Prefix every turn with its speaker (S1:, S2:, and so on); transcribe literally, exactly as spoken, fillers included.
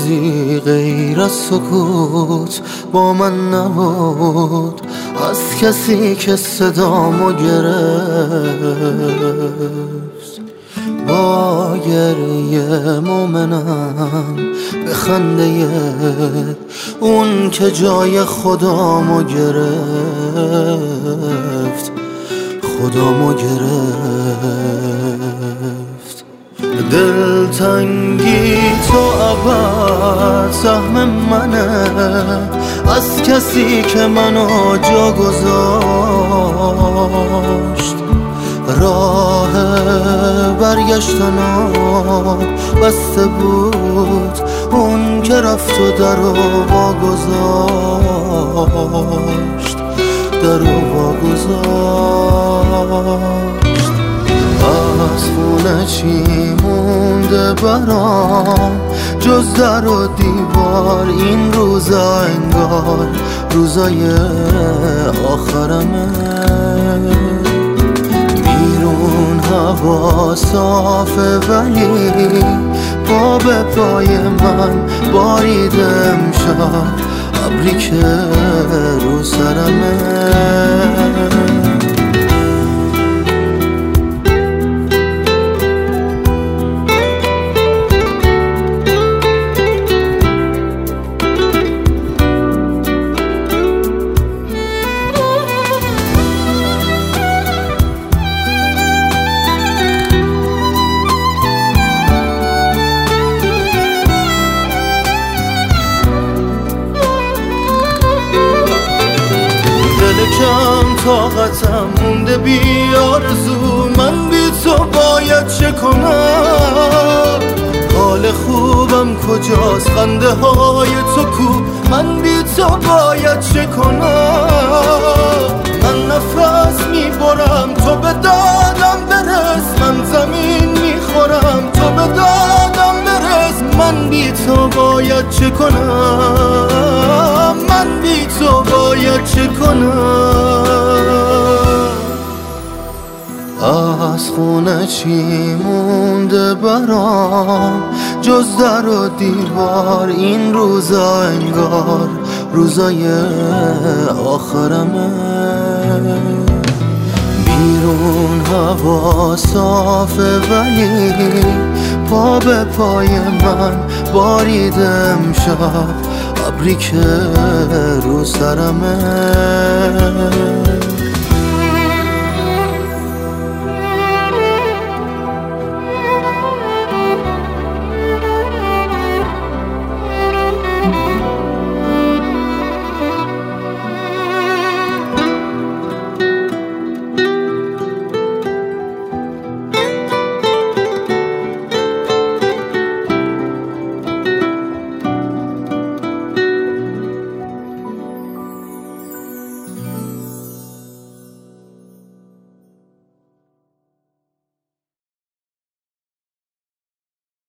S1: چیزی غیر از سکوت با من نبود، از کسی که صدامو گرفت. با گریه مومنم به خنده اون که جای خدامو گرفت، خدامو گرفت. دلتنگی تو ابد سهم منه، از کسی که منو جا گذاشت. راه برگشتنم بسته بود، اون که رفت و درو واگذاشت، درو واگذاشت. از خونه چی مونده برام جز در و دیوار؟ این روزا انگار روزای آخرمه. بیرون هوا صافه ولی پا به پای من بارید امشب ابری که رو سرمه. کم طاقتم مونده بی آرزو، من بی تو باید چه کنم؟ حال خوبم کجاست؟ خنده های تو کو؟ من بی تو باید چه کنم؟ من نفس میبرم تو به دادم برس، من زمین میخورم تو به دادم برس. من بی تو باید چه کنم؟ من بی تو باید چه کنم؟ از خونه چی مونده برام جز در و دیوار؟ این روزا انگار روزای آخرمه. بیرون هوا صافه ولی پا به پای من بارید امشب ابری که رو سرمه.